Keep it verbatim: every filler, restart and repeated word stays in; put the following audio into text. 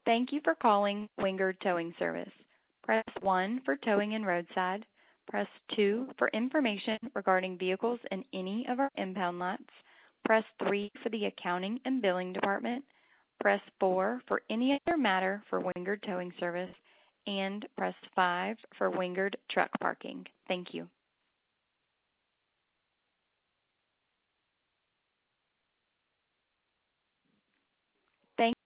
Thank you for calling Wingard Towing Service. Press one for towing and roadside. Press two for information regarding vehicles in any of our impound lots. Press three for the accounting and billing department. Press four for any other matter for Wingard Towing Service. And press five for Wingard Truck Parking. Thank you. Thank